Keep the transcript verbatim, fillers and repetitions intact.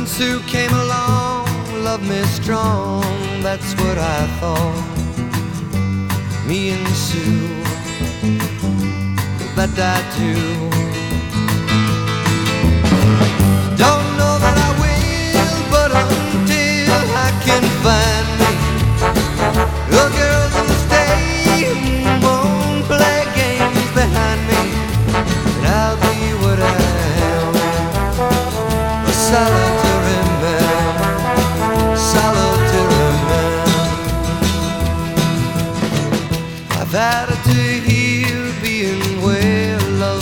Then Sue came along, love me strong, that's what I thought. Me and Sue, that I do.